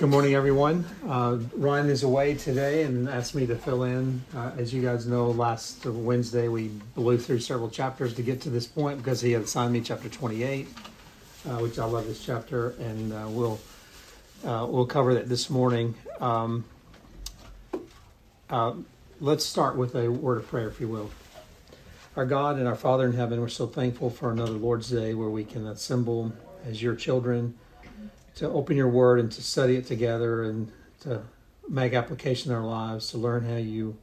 Good morning, everyone. Ryan is away today and asked me to fill in. As you guys know, last Wednesday we blew through several chapters to get to this point because he had assigned me chapter 28, which I love this chapter, and we'll cover that this morning. Let's start with a word of prayer, if you will. Our God and our Father in heaven, we're so thankful for another Lord's Day where we can assemble as your children to open your word and to study it together and to make application in our lives, to learn how you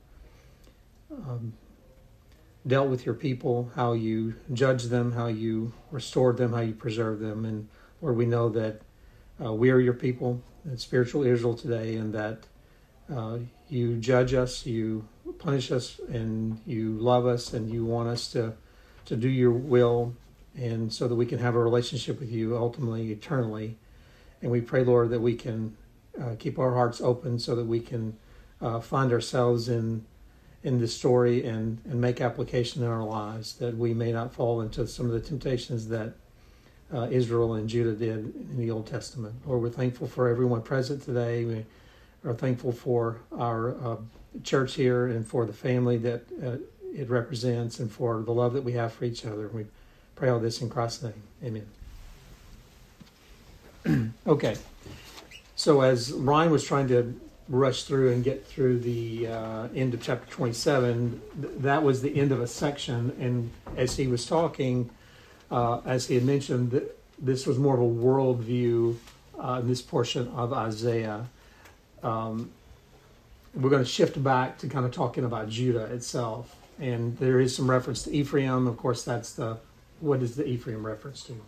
dealt with your people, how you judged them, how you restored them, how you preserved them. And Lord, we know that we are your people, spiritual Israel today, and that you judge us, you punish us, and you love us, and you want us to do your will, and so that we can have a relationship with you ultimately, eternally. And we pray, Lord, that we can keep our hearts open so that we can find ourselves in this story and make application in our lives, that we may not fall into some of the temptations that Israel and Judah did in the Old Testament. Lord, we're thankful for everyone present today. We are thankful for our church here and for the family that it represents and for the love that we have for each other. We pray all this in Christ's name. Amen. Okay, so as Ryan was trying to rush through and get through the end of chapter 27, that was the end of a section, and as he was talking, as he had mentioned, this was more of a worldview in this portion of Isaiah. We're going to shift back to kind of talking about Judah itself, and there is some reference to Ephraim. Of course, what is the Ephraim reference to?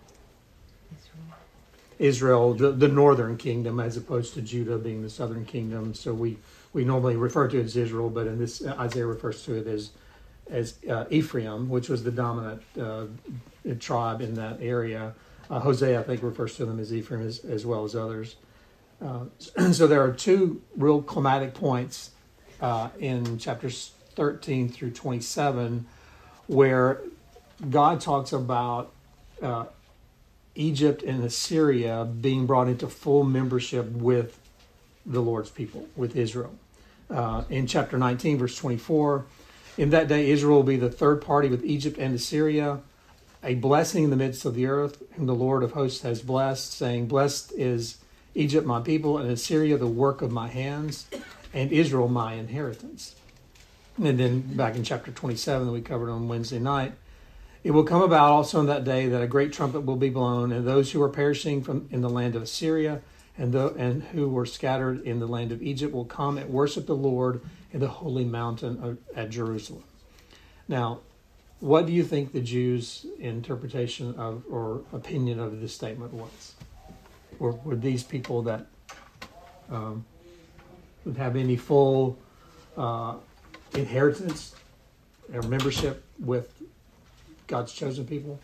Israel, the northern kingdom, as opposed to Judah being the southern kingdom. So we normally refer to it as Israel, but in this, Isaiah refers to it as Ephraim, which was the dominant tribe in that area. Hosea, I think, refers to them as Ephraim as well as others. So there are two real climatic points in chapters 13 through 27 where God talks about Egypt and Assyria being brought into full membership with the Lord's people, with Israel. In chapter 19, verse 24, in that day Israel will be the third party with Egypt and Assyria, a blessing in the midst of the earth, whom the Lord of hosts has blessed, saying, blessed is Egypt my people, and Assyria the work of my hands, and Israel my inheritance. And then back in chapter 27 that we covered on Wednesday night, it will come about also in that day that a great trumpet will be blown, and those who are perishing in the land of Assyria and who were scattered in the land of Egypt will come and worship the Lord in the holy mountain at Jerusalem. Now, what do you think the Jews' interpretation of or opinion of this statement was? Were these people that would have any full inheritance or membership with God's chosen people?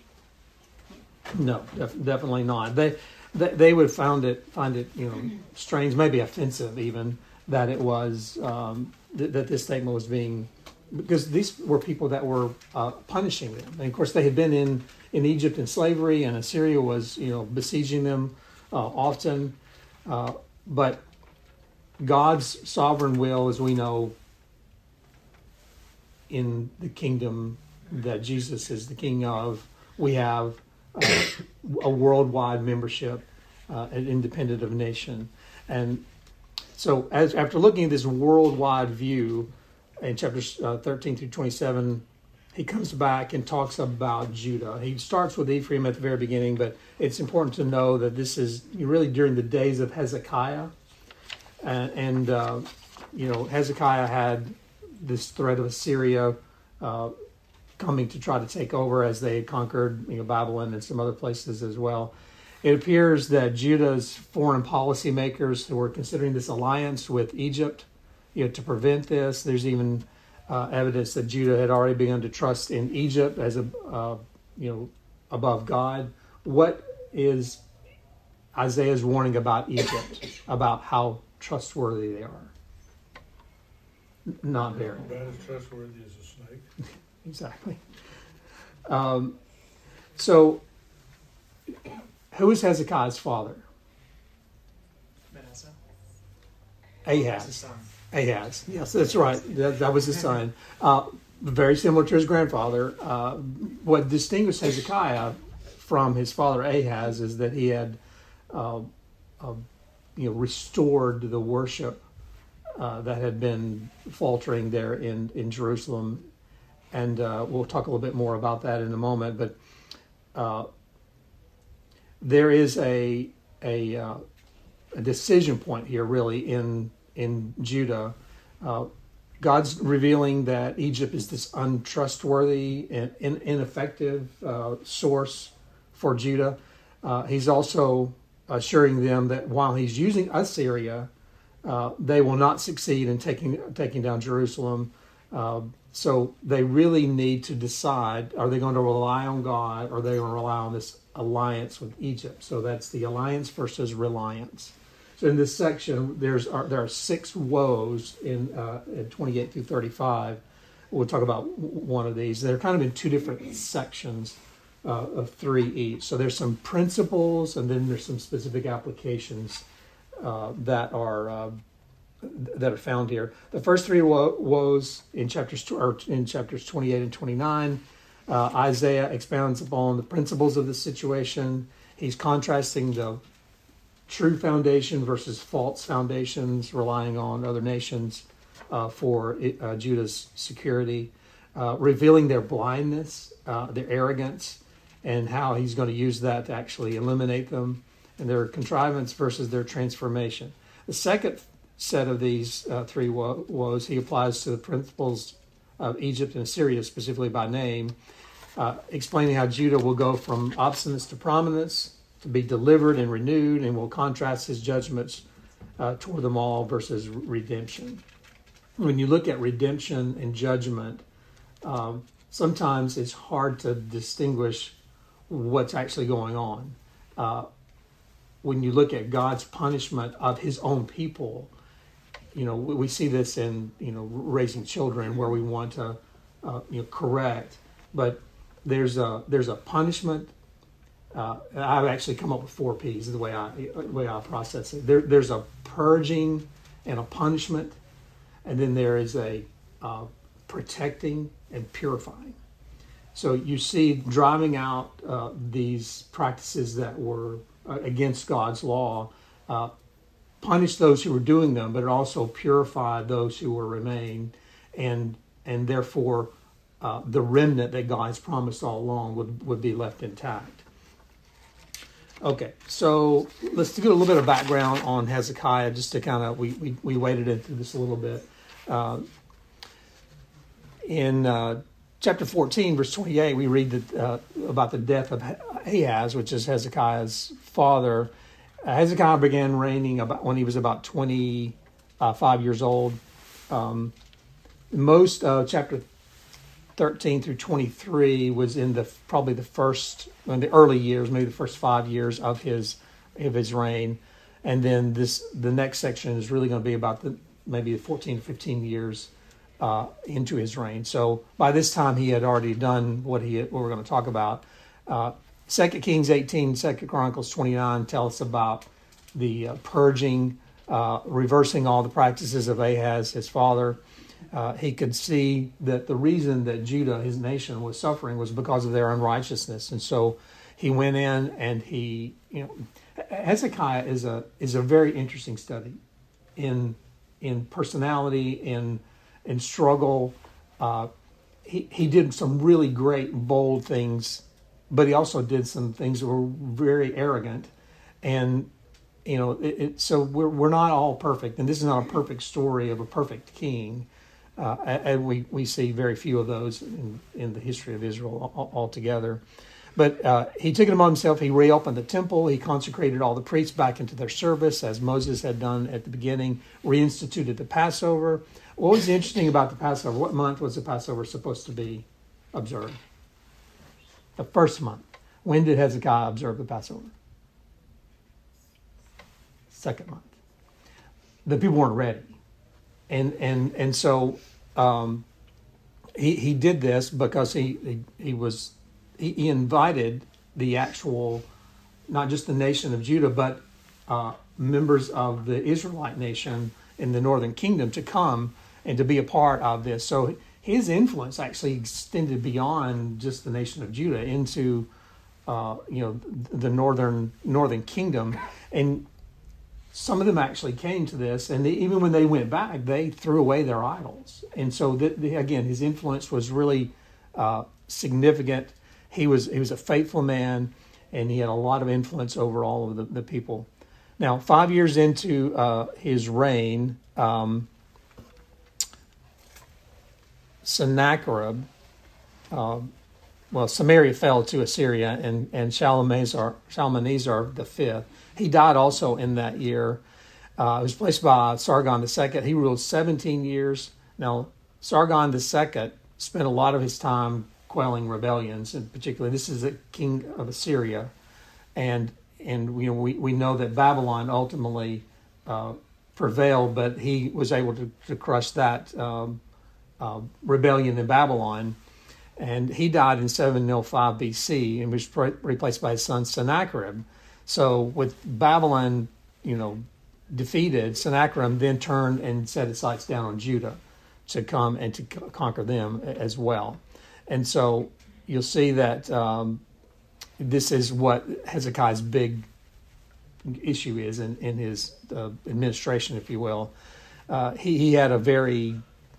No, definitely not. They would find it strange, maybe offensive even, that it was that this statement was being, because these were people that were punishing them. And of course, they had been in Egypt in slavery, and Assyria was besieging them often. But God's sovereign will, as we know, in the kingdom that Jesus is the king of, we have a worldwide membership, independent of nation. And so after looking at this worldwide view in chapters 13 through 27, he comes back and talks about Judah. He starts with Ephraim at the very beginning, but it's important to know that this is really during the days of Hezekiah. And Hezekiah had this threat of Assyria coming to try to take over as they conquered Babylon and some other places as well. It appears that Judah's foreign policy makers who were considering this alliance with Egypt, to prevent this. There's even evidence that Judah had already begun to trust in Egypt as above God. What is Isaiah's warning about Egypt, about how trustworthy they are? Not very. About as trustworthy as a snake. Exactly. So, who is Hezekiah's father? Ahaz. His son. Ahaz. Yes, that's right. That was his son. Very similar to his grandfather. What distinguished Hezekiah from his father Ahaz is that he had, restored the worship that had been faltering there in Jerusalem, and we'll talk a little bit more about that in a moment. But there is a decision point here, really, in Judah. God's revealing that Egypt is this untrustworthy and ineffective source for Judah. He's also assuring them that while he's using Assyria, they will not succeed in taking down Jerusalem. So they really need to decide: are they going to rely on God, or are they going to rely on this alliance with Egypt? So that's the alliance versus reliance. So in this section, there are 6 woes in 28 through 35. We'll talk about one of these. They're kind of in 2 different sections of 3 each. So there's some principles, and then there's some specific applications that are found here. The first 3 woes in chapters 28 and 29. Isaiah expounds upon the principles of the situation. He's contrasting the true foundation versus false foundations, relying on other nations for Judah's security, revealing their blindness, their arrogance, and how he's going to use that to actually eliminate them, and their contrivance versus their transformation. The second set of these 3 woes he applies to the principles of Egypt and Assyria, specifically by name, explaining how Judah will go from obstinance to prominence, to be delivered and renewed, and will contrast his judgments toward them all versus redemption. When you look at redemption and judgment, sometimes it's hard to distinguish what's actually going on. When you look at God's punishment of his own people, we see this in raising children, where we want to correct, but there's a punishment. I've actually come up with 4 P's, the way I process it. There's a purging and a punishment, and then there is a protecting and purifying. So you see, driving out these practices that were against God's law, punish those who were doing them, but it also purified those who were remained, and therefore the remnant that God's promised all along would be left intact. Okay, so let's get a little bit of background on Hezekiah, just to kind of, we waded into this a little bit. In chapter 14, verse 28, we read that, about the death of Ahaz, which is Hezekiah's father. Hezekiah began reigning when he was about 25 years old. Most of chapter 13 through 23 was in the early years, maybe the first 5 years of his reign, and then the next section is really going to be about maybe the 14 to 15 years into his reign. So by this time he had already done what we're going to talk about. 2 Kings 18, 2 Chronicles 29 tell us about the purging, reversing all the practices of Ahaz, his father. He could see that the reason that Judah, his nation, was suffering was because of their unrighteousness. And so he went in and Hezekiah is a very interesting study in personality, in struggle. He did some really great, bold things, but he also did some things that were very arrogant. And, so we're not all perfect, and this is not a perfect story of a perfect king. And we see very few of those in the history of Israel altogether. But he took it upon himself. He reopened the temple. He consecrated all the priests back into their service, as Moses had done at the beginning, reinstituted the Passover. What was interesting about the Passover? What month was the Passover supposed to be observed? The first month. When did Hezekiah observe the Passover? Second month. The people weren't ready. And so he did this because he invited the actual, not just the nation of Judah, but members of the Israelite nation in the northern kingdom to come and to be a part of this. So his influence actually extended beyond just the nation of Judah into the northern kingdom. And some of them actually came to this, and even when they went back, they threw away their idols. And so, again, his influence was really significant. He was a faithful man, and he had a lot of influence over all of the people. Now, 5 years into his reign, Sennacherib, Samaria fell to Assyria, and Shalmaneser V, he died also in that year. He was replaced by Sargon II. He ruled 17 years. Now, Sargon II spent a lot of his time quelling rebellions, and particularly this is the king of Assyria, and we know that Babylon ultimately prevailed, but he was able to crush that rebellion in Babylon. And he died in 705 BC and was replaced by his son Sennacherib. So with Babylon, defeated, Sennacherib then turned and set his sights down on Judah to come and to conquer them as well. And so you'll see that this is what Hezekiah's big issue is in his administration, if you will. He had a very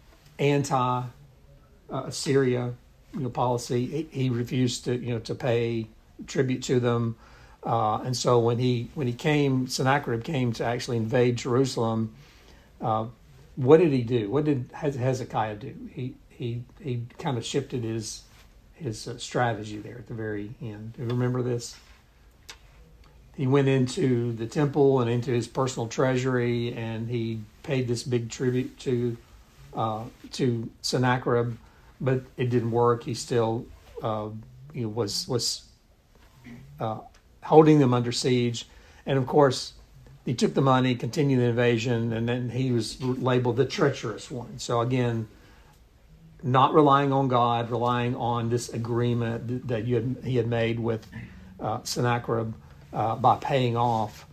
anti-Assyria policy. He refused to pay tribute to them, and so when Sennacherib came to actually invade Jerusalem. What did he do? What did Hezekiah do? He kind of shifted his strategy there at the very end. Do you remember this? He went into the temple and into his personal treasury, and he paid this big tribute to Sennacherib. But it didn't work. He still was holding them under siege. And, of course, he took the money, continued the invasion, and then he was labeled the treacherous one. So, again, not relying on God, relying on this agreement that he had made with Sennacherib by paying off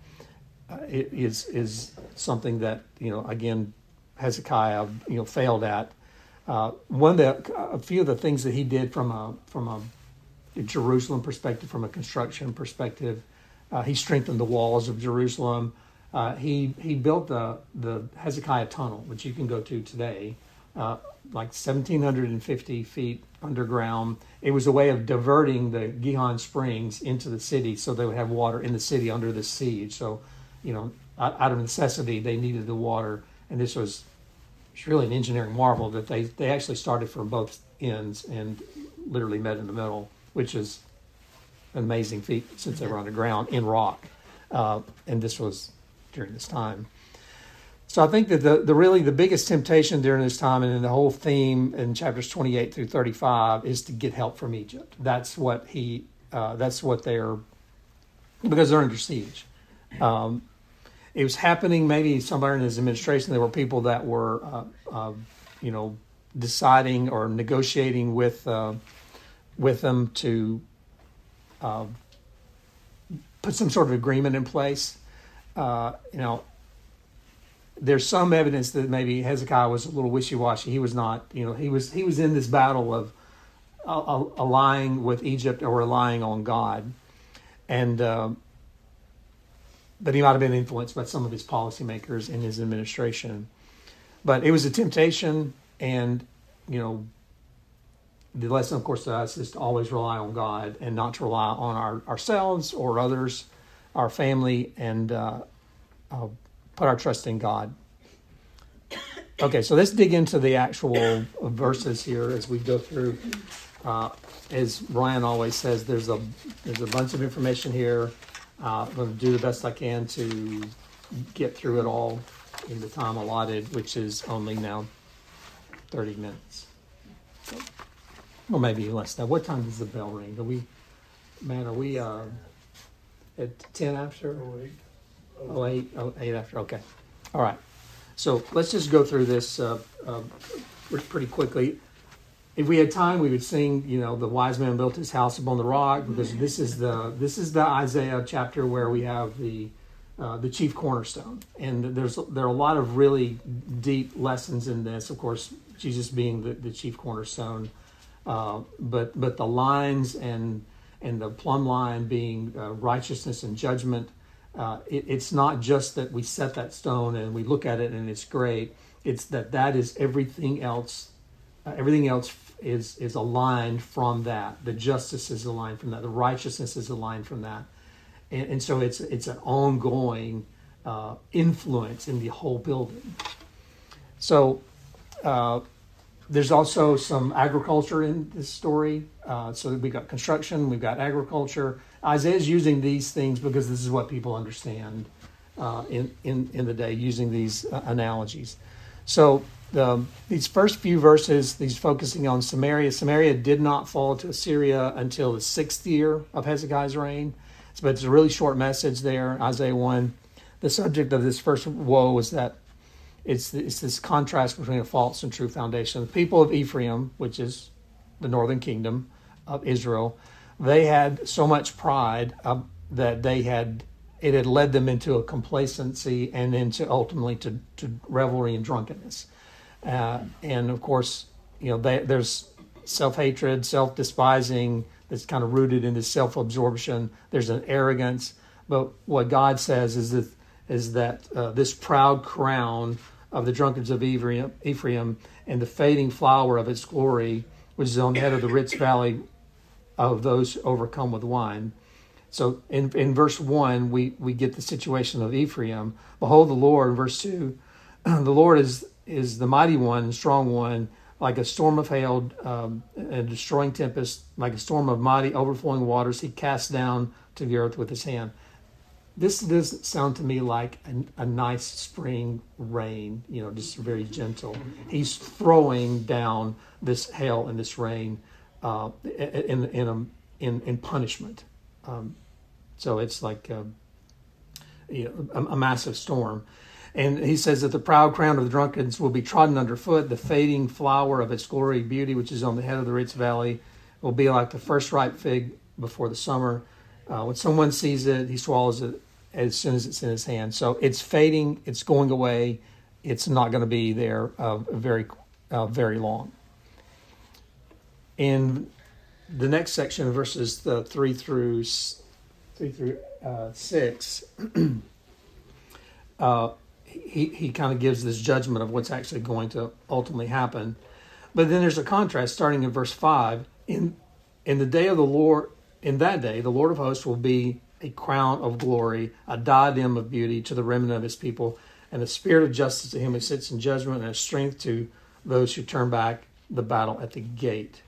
is something that, again, Hezekiah, failed at. A few of the things that he did from a Jerusalem perspective, from a construction perspective, he strengthened the walls of Jerusalem. He built the Hezekiah Tunnel, which you can go to today, like 1,750 feet underground. It was a way of diverting the Gihon Springs into the city, so they would have water in the city under the siege. So, out of necessity, they needed the water, and this was. It's really an engineering marvel that they actually started from both ends and literally met in the middle, which is an amazing feat since they were underground in rock. And this was during this time. So I think that the biggest temptation during this time, and in the whole theme in chapters 28 through 35, is to get help from Egypt. That's what they're, because they're under siege. It was happening maybe somewhere in his administration. There were people that were, deciding or negotiating with them to put some sort of agreement in place. There's some evidence that maybe Hezekiah was a little wishy-washy. He was not. He was in this battle of allying with Egypt or relying on God, and. But he might have been influenced by some of his policymakers in his administration. But it was a temptation, and, the lesson, of course, to us is to always rely on God and not to rely on ourselves or others, our family, and put our trust in God. Okay, so let's dig into the actual verses here as we go through. As Ryan always says, there's a bunch of information here. I'm going to do the best I can to get through it all in the time allotted, which is only now 30 minutes. So, or maybe less now. What time does the bell ring? Are we at 10 after? 8 after. Okay. All right. So let's just go through this pretty quickly. If we had time, we would sing, the wise man built his house upon the rock, because this is the Isaiah chapter where we have the the chief cornerstone. And there are a lot of really deep lessons in this. Of course, Jesus being the chief cornerstone, but the lines and the plumb line being righteousness and judgment. It's not just that we set that stone and we look at it and it's great. It's that is everything else. Everything else is aligned from that. The justice is aligned from that. The righteousness is aligned from that. And so it's an ongoing influence in the whole building. So there's also some agriculture in this story. So we've got construction, we've got agriculture. Isaiah's using these things because this is what people understand in the day, using these analogies. So these first few verses, these focusing on Samaria. Samaria did not fall to Assyria until the 6th year of Hezekiah's reign. But it's a really short message there, Isaiah 1. The subject of this first woe is that it's this contrast between a false and true foundation. The people of Ephraim, which is the northern kingdom of Israel, they had so much pride that it had led them into a complacency and into ultimately to revelry and drunkenness. And of course, there's self-hatred, self-despising, that's kind of rooted in this self-absorption. There's an arrogance, but what God says is that this proud crown of the drunkards of Ephraim and the fading flower of its glory, which is on the head of the rich valley of those overcome with wine. So in verse 1, we get the situation of Ephraim. Behold the Lord, verse 2, the Lord is the mighty one and strong one, like a storm of hail, a destroying tempest, like a storm of mighty overflowing waters, he casts down to the earth with his hand. This doesn't sound to me like a nice spring rain, just very gentle. He's throwing down this hail and this rain in punishment. So it's like a massive storm. And he says that the proud crown of the drunkards will be trodden underfoot. The fading flower of its glory beauty, which is on the head of the rich valley, will be like the first ripe fig before the summer. When someone sees it, he swallows it as soon as it's in his hand. So it's fading. It's going away. It's not going to be there very long. In the next section, verses 3 through 6, he kind of gives this judgment of what's actually going to ultimately happen. But then there's a contrast starting in verse 5. In the day of the Lord, in that day, the Lord of hosts will be a crown of glory, a diadem of beauty to the remnant of his people, and a spirit of justice to him who sits in judgment, and a strength to those who turn back the battle at the gate.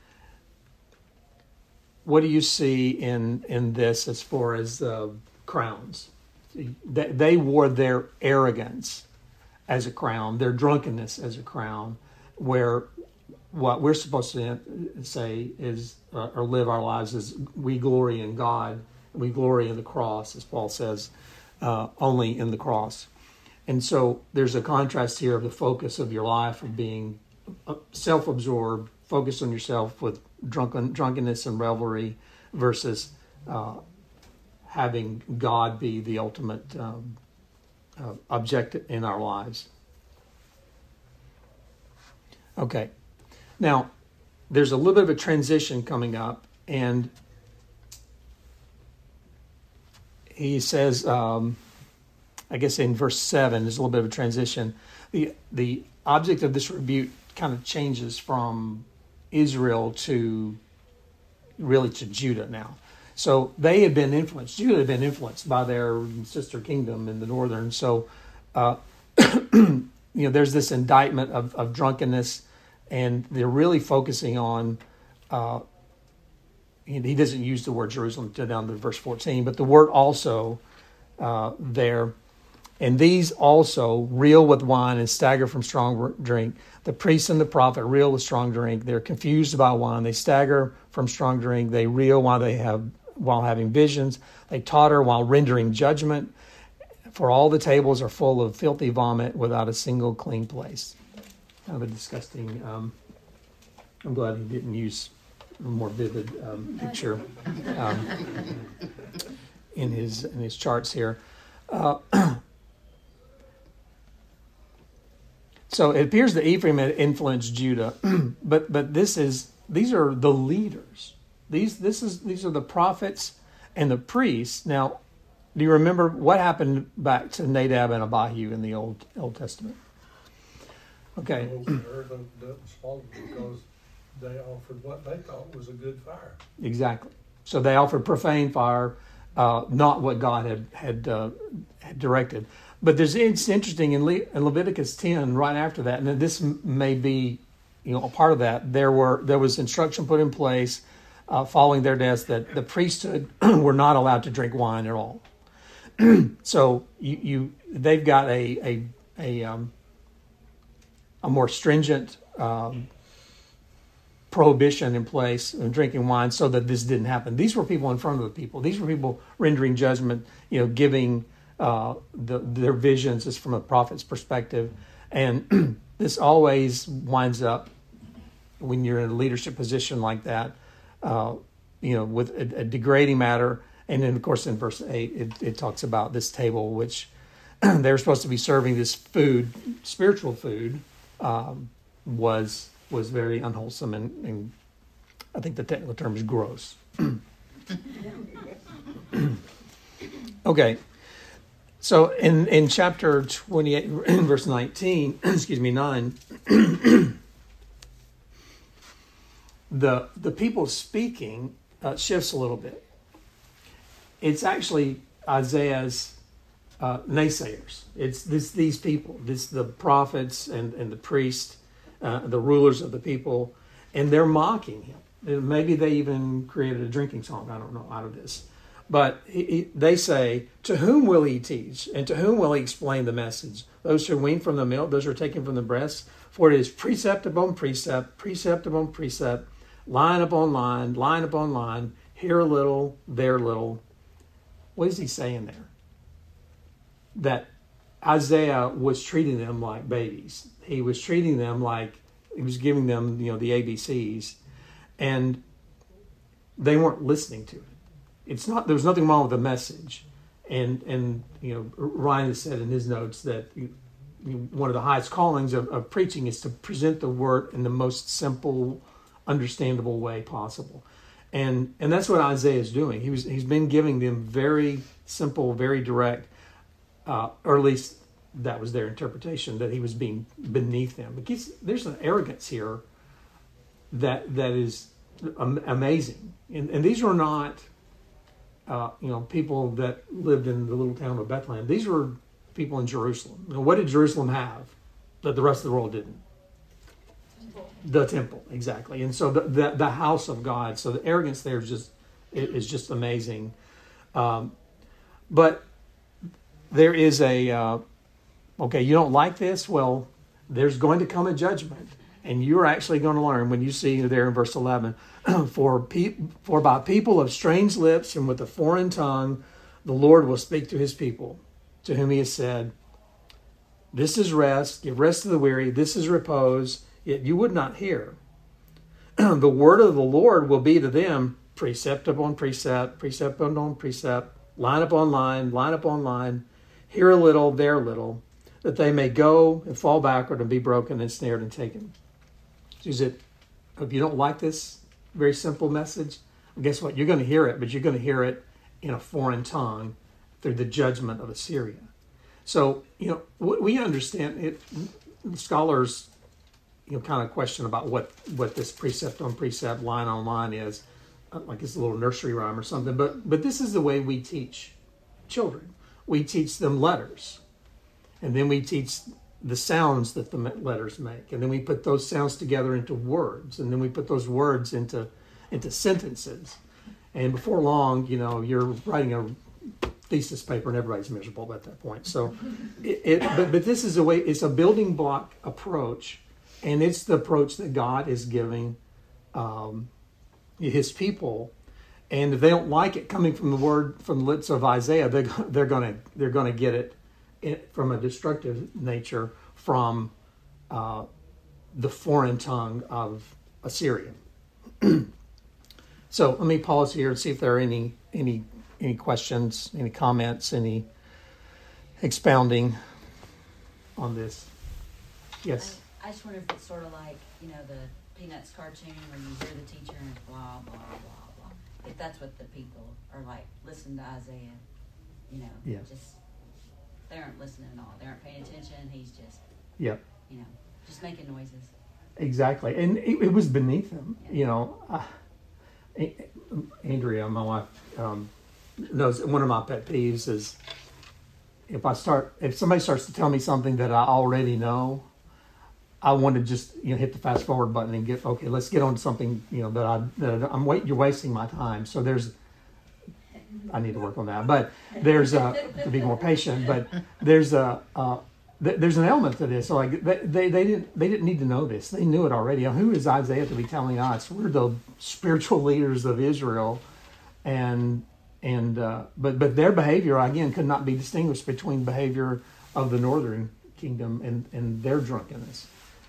What do you see in this as far as crowns? They wore their arrogance as a crown, their drunkenness as a crown, where what we're supposed to say is, or live our lives is, we glory in God, we glory in the cross, as Paul says, only in the cross. And so there's a contrast here of the focus of your life of being self-absorbed, focused on yourself with drunkenness and revelry versus having God be the ultimate objective in our lives. Okay. Now, there's a little bit of a transition coming up, and he says, I guess in verse 7, there's a little bit of a transition. The object of this rebuke kind of changes from Israel to Judah now. So they had been influenced. Judah had been influenced by their sister kingdom in the northern. So, there's this indictment of drunkenness, and they're really focusing on. He doesn't use the word Jerusalem down to verse 14, but the word also there. And these also reel with wine and stagger from strong drink. The priest and the prophet reel with strong drink. They're confused by wine. They stagger from strong drink. They reel while having visions. They totter while rendering judgment. For all the tables are full of filthy vomit without a single clean place. Kind of a disgusting. I'm glad he didn't use a more vivid picture in his charts here. So it appears that Ephraim had influenced Judah, but these are the leaders. These are the prophets and the priests. Now, do you remember what happened back to Nadab and Abihu in the Old Testament? Okay. Doesn't swallow because they offered what they thought was a good fire. Exactly. So they offered profane fire, not what God had directed. But it's interesting in Leviticus 10, right after that, and this may be, a part of that. There was instruction put in place following their deaths that the priesthood were not allowed to drink wine at all. So they've got a more stringent prohibition in place of drinking wine, so that this didn't happen. These were people in front of the people. These were people rendering judgment, giving their visions is from a prophet's perspective. And this always winds up, when you're in a leadership position like that, with a degrading matter. And then, of course, in verse 8, it talks about this table, which they're supposed to be serving this food, spiritual food, was very unwholesome, and I think the technical term is gross. Okay. So in chapter 28, verse 19, 9, the people speaking shifts a little bit. It's actually Isaiah's naysayers. It's these people, the prophets and the priests, the rulers of the people, and they're mocking him. And maybe they even created a drinking song, I don't know, out of this. But they say, to whom will he teach? And to whom will he explain the message? Those who wean from the milk, those who are taken from the breast. For it is precept upon precept, precept upon precept, line upon line, line upon line, here a little, there a little. What is he saying there? That Isaiah was treating them like babies. He was treating them like, he was giving them, the ABCs. And they weren't listening to it. There was nothing wrong with the message, and Ryan has said in his notes that one of the highest callings of preaching is to present the word in the most simple, understandable way possible, and that's what Isaiah is doing. He's been giving them very simple, very direct, or at least that was their interpretation, that he was being beneath them. Because there's an arrogance here that is amazing, and these were not. People that lived in the little town of Bethlehem. These were people in Jerusalem. What did Jerusalem have that the rest of the world didn't? The temple, exactly. And so the house of God. So the arrogance there is just amazing. But there is you don't like this? Well, there's going to come a judgment. And you're actually going to learn when you see there in verse 11, for by people of strange lips and with a foreign tongue, the Lord will speak to his people, to whom he has said, this is rest, give rest to the weary, this is repose, yet you would not hear. The word of the Lord will be to them precept upon precept, precept upon precept, line upon line, line upon line, here a little, there a little, that they may go and fall backward and be broken and snared and taken. Is it, if you don't like this very simple message, well, guess what? You're going to hear it, but you're going to hear it in a foreign tongue through the judgment of Assyria. So, we understand it. Scholars, kind of question about what this precept on precept, line on line is, like it's a little nursery rhyme or something. But this is the way we teach children. We teach them letters, and then we teach the sounds that the letters make, and then we put those sounds together into words, and then we put those words into sentences, and before long, you're writing a thesis paper, and everybody's miserable at that point. So, but this is a way. It's a building block approach, and it's the approach that God is giving His people. And if they don't like it coming from the lips of Isaiah, they're gonna get it from a destructive nature from the foreign tongue of Assyria. So let me pause here and see if there are any questions, any comments, any expounding on this. Yes. I just wonder if it's sort of like, the Peanuts cartoon where you hear the teacher and blah, blah, blah, blah. If that's what the people are like, listen to Isaiah, Yes. just, they aren't listening at all. They aren't paying attention. He's just, Yep. Just making noises. Exactly. And it was beneath him, Andrea, my wife, knows one of my pet peeves is if somebody starts to tell me something that I already know, I want to just hit the fast forward button and let's get on to something you're wasting my time. So I need to work on that, but there's to be more patient. But there's an element to this. So like they didn't need to know this. They knew it already. Who is Isaiah to be telling us? We're the spiritual leaders of Israel, but their behavior again could not be distinguished between behavior of the northern kingdom and their drunkenness.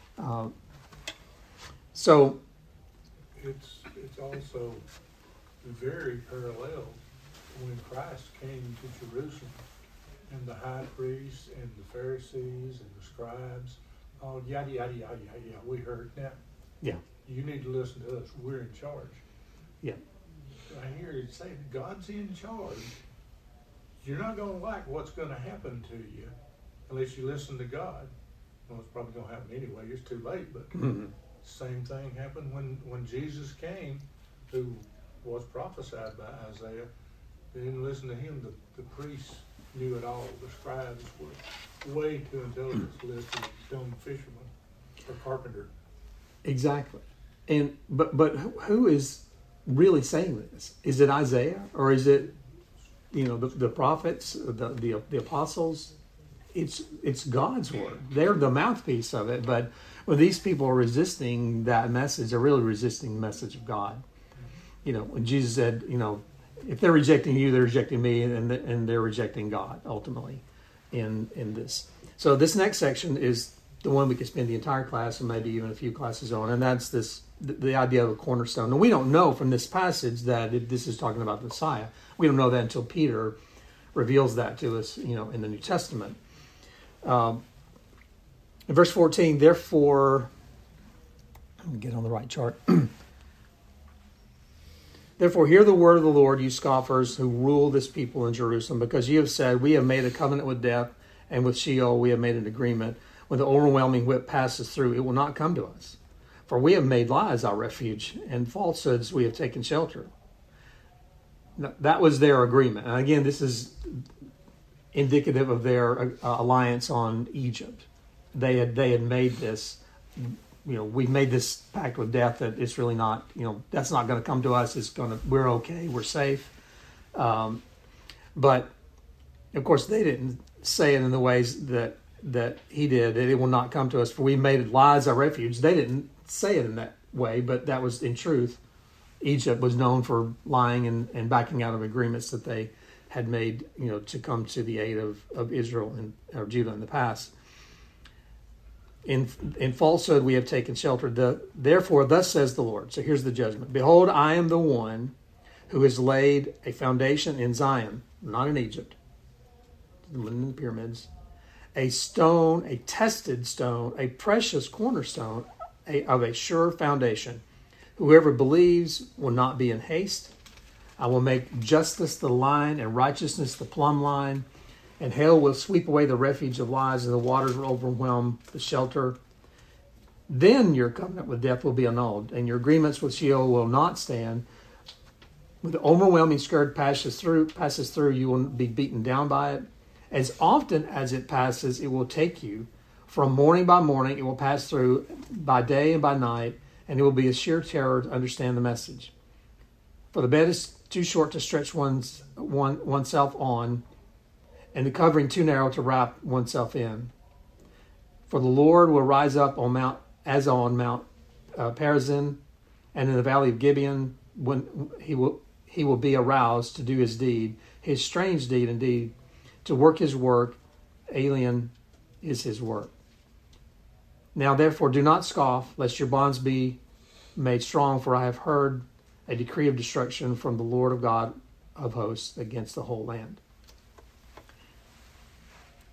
So it's also very parallel when Christ came to Jerusalem, and the high priests and the Pharisees and the scribes, all yada yada yada yada. We heard now. Yeah. You need to listen to us. We're in charge. Yeah. I hear you say God's in charge. You're not going to like what's going to happen to you unless you listen to God. Well, it's probably going to happen anyway. It's too late, but same thing happened when Jesus came, who was prophesied by Isaiah. They didn't listen to him. The priests knew it all. The scribes were way too intelligent to listen to a dumb fisherman or carpenter. Exactly. But who is really saying this? Is it Isaiah or is it the prophets, the apostles? It's God's word. They're the mouthpiece of it. But when these people are resisting that message, they're really resisting the message of God. When Jesus said, if they're rejecting you, they're rejecting me, and they're rejecting God ultimately in this. So this next section is the one we could spend the entire class and maybe even a few classes on, and that's the idea of a cornerstone. And we don't know from this passage that this is talking about the Messiah. We don't know that until Peter reveals that to us, in the New Testament. In verse 14, therefore, let me get on the right chart. Therefore, hear the word of the Lord, you scoffers who rule this people in Jerusalem, because you have said, we have made a covenant with death, and with Sheol we have made an agreement. When the overwhelming whip passes through, it will not come to us. For we have made lies our refuge, and falsehoods we have taken shelter. Now, that was their agreement. And again, this is indicative of their alliance on Egypt. They had made this, we've made this pact with death that it's really not, that's not going to come to us. We're okay, we're safe. But of course, they didn't say it in the ways that he did. That it will not come to us, for we made lies our refuge. They didn't say it in that way, but that was in truth. Egypt was known for lying and backing out of agreements that they had made, to come to the aid of Israel or Judah in the past. In falsehood we have taken shelter. Therefore, thus says the Lord. So here's the judgment. Behold, I am the one who has laid a foundation in Zion, not in Egypt, in the pyramids, a stone, a tested stone, a precious cornerstone of a sure foundation. Whoever believes will not be in haste. I will make justice the line and righteousness the plumb line. And hail will sweep away the refuge of lies, and the waters will overwhelm the shelter. Then your covenant with death will be annulled, and your agreements with Sheol will not stand. When the overwhelming scourge passes through, you will be beaten down by it. As often as it passes, it will take you. From morning by morning, it will pass through, by day and by night, and it will be a sheer terror to understand the message. For the bed is too short to stretch oneself on, and the covering too narrow to wrap oneself in. For the Lord will rise up on Mount Perazim, and in the valley of Gibeon, when he will be aroused to do his deed, his strange deed indeed, to work his work. Alien is his work. Now therefore do not scoff, lest your bonds be made strong, for I have heard a decree of destruction from the Lord of God of hosts against the whole land.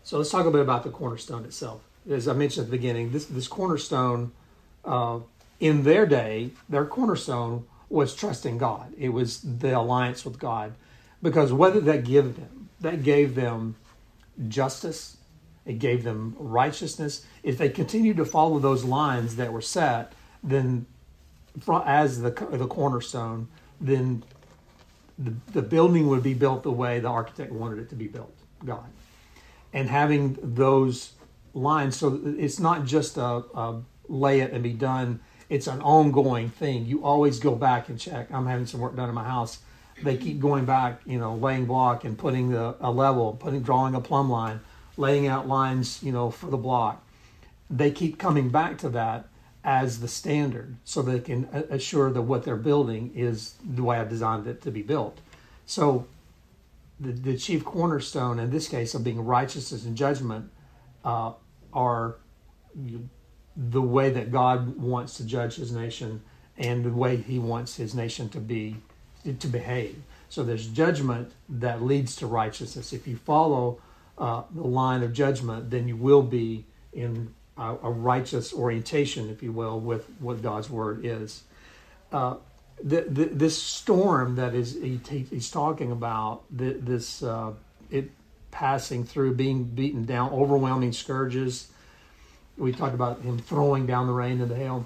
So let's talk a bit about the cornerstone itself. As I mentioned at the beginning, this cornerstone, in their day, their cornerstone was trusting God. It was the alliance with God. Because what did that give them? That gave them justice. It gave them righteousness. If they continued to follow those lines that were set, then as the cornerstone, then the building would be built the way the architect wanted it to be built, God. And having those lines, so it's not just a lay it and be done. It's an ongoing thing. You always go back and check. I'm having some work done in my house. They keep going back, laying block and putting a level, drawing a plumb line, laying out lines, for the block. They keep coming back to that as the standard so they can assure that what they're building is the way I designed it to be built. So the chief cornerstone, in this case, of being righteousness and judgment, are the way that God wants to judge his nation and the way he wants his nation to behave. So there's judgment that leads to righteousness. If you follow the line of judgment, then you will be in a righteous orientation, if you will, with what God's word is. This storm that he's talking about, it passing through, being beaten down, overwhelming scourges. We talked about him throwing down the rain and the hail.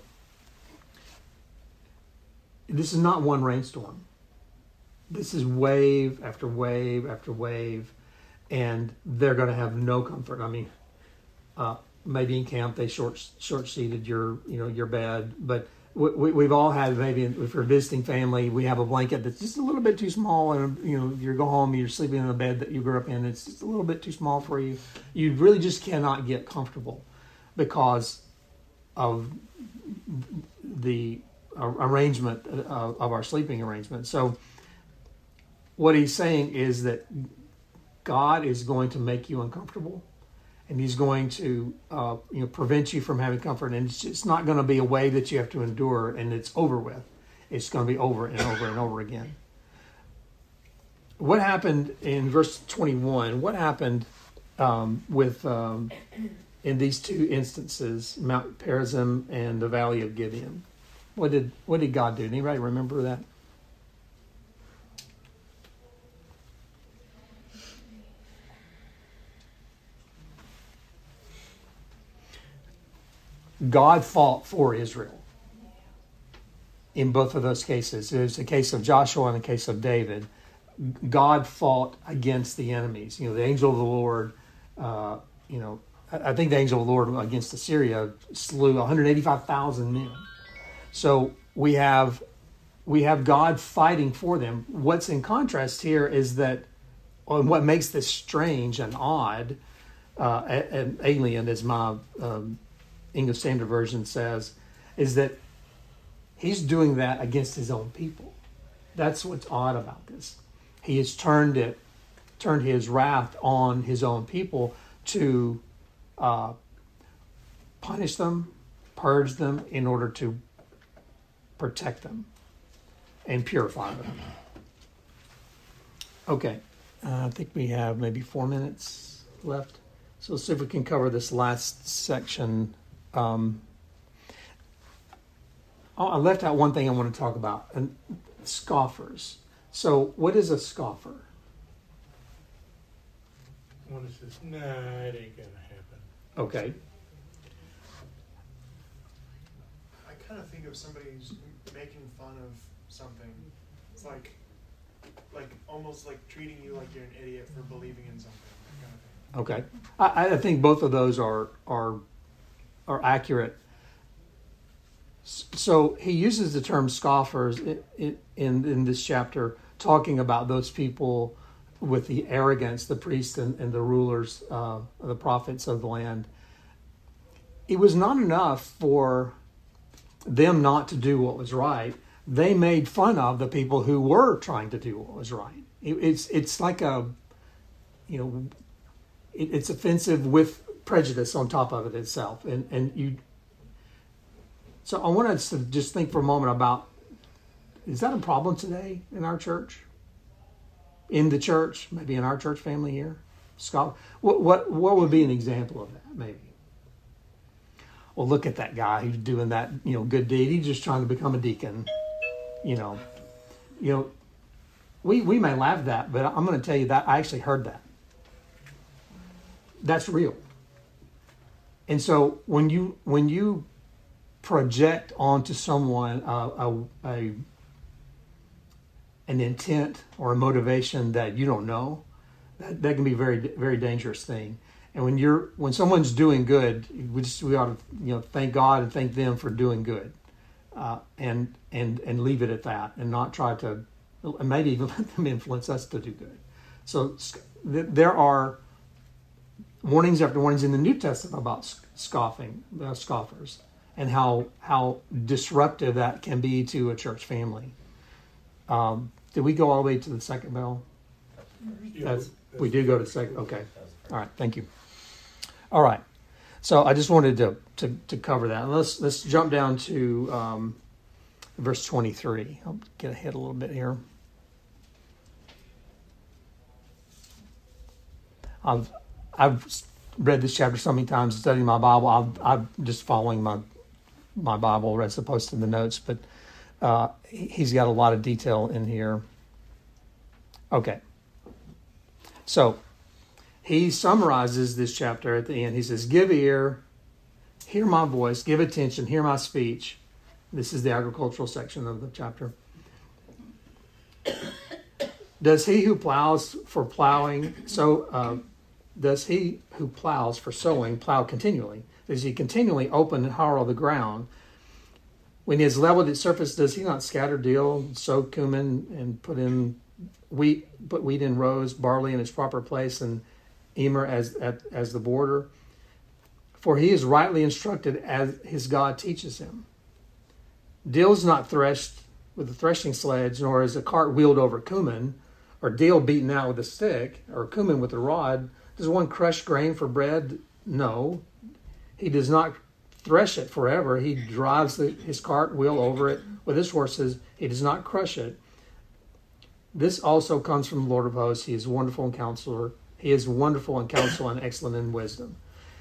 This is not one rainstorm. This is wave after wave after wave, and they're going to have no comfort. I mean, maybe in camp they short-seated your bed, but we've all had, maybe if you're visiting family, we have a blanket that's just a little bit too small, and you go home, you're sleeping in a bed that you grew up in, it's just a little bit too small for you. You really just cannot get comfortable because of the arrangement of our sleeping arrangement. So what he's saying is that God is going to make you uncomfortable, and he's going to prevent you from having comfort. And it's not going to be a way that you have to endure and it's over with. It's going to be over and over and over again. What happened in verse 21? What happened in these two instances, Mount Perazim and the Valley of Gibeon? What did God do? Anybody remember that? God fought for Israel in both of those cases. It was the case of Joshua and the case of David. God fought against the enemies. The angel of the Lord, I think the angel of the Lord against Assyria slew 185,000 men. So we have God fighting for them. What's in contrast here is that, and what makes this strange and odd, and alien, as my English Standard Version says, is that he's doing that against his own people. That's what's odd about this. He has turned his wrath on his own people to punish them, purge them, in order to protect them and purify them. Okay, I think we have maybe 4 minutes left. So let's see if we can cover this last section. I left out one thing I want to talk about, and scoffers. So what is a scoffer? One that says, "Nah, it ain't gonna happen." Okay. I kind of think of somebody who's making fun of something. It's like almost like treating you like you're an idiot for believing in something. That kind of thing. Okay. I think both of those are accurate. So he uses the term scoffers in this chapter, talking about those people with the arrogance, the priests and the rulers, the prophets of the land. It was not enough for them not to do what was right. They made fun of the people who were trying to do what was right. It's like it's offensive with prejudice on top of it itself. So I want us to just think for a moment about, is that a problem today in our church? In the church, maybe in our church family here? Scoff. What would be an example of that? Maybe. Well, look at that guy who's doing that, good deed. He's just trying to become a deacon. We may laugh at that, but I'm going to tell you that I actually heard that. That's real. And so when you project onto someone an intent or a motivation that you don't know, that can be a very, very dangerous thing. And when someone's doing good, we ought to thank God and thank them for doing good, and leave it at that, and not try to, and maybe even let them influence us to do good. So there are warnings after warnings in the New Testament about scoffers, and how disruptive that can be to a church family. Did we go all the way to the second bell? We do go to the second. Okay. All right. Thank you. All right. So I just wanted to cover that. Let's jump down to verse 23. I'll get ahead a little bit here. I've read this chapter so many times, studying my Bible. I'm just following my Bible as opposed to the notes, but he's got a lot of detail in here. Okay. So he summarizes this chapter at the end. He says, "Give ear, hear my voice, give attention, hear my speech." This is the agricultural section of the chapter. Does he who plows for plowing does he who plows for sowing plow continually? Does he continually open and harrow the ground? When he has leveled its surface, does he not scatter deal, sow cumin, and put wheat in rows, barley in its proper place, and emmer as the border? For he is rightly instructed as his God teaches him. Deal is not threshed with a threshing sledge, nor is a cart wheeled over cumin, or deal beaten out with a stick, or cumin with a rod. Does one crush grain for bread? No. He does not thresh it forever. He drives his cart wheel over it with his horses. He does not crush it. This also comes from the Lord of hosts. He is wonderful in counselor. He is wonderful in counsel and excellent in wisdom.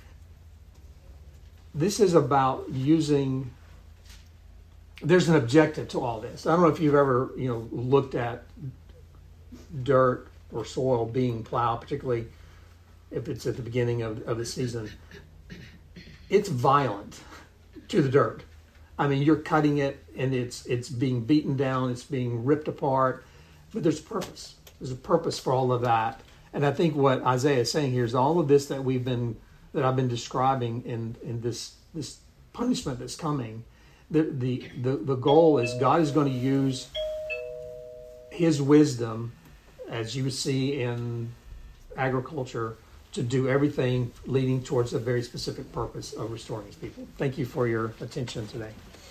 This is about using. There's an objective to all this. I don't know if you've ever looked at dirt or soil being plowed, particularly if it's at the beginning of the season. It's violent to the dirt. I mean, you're cutting it and it's being beaten down, it's being ripped apart, but there's a purpose. There's a purpose for all of that. And I think what Isaiah is saying here is all of this that I've been describing in this punishment that's coming. The goal is God is going to use his wisdom, as you see in agriculture, to do everything leading towards a very specific purpose of restoring his people. Thank you for your attention today.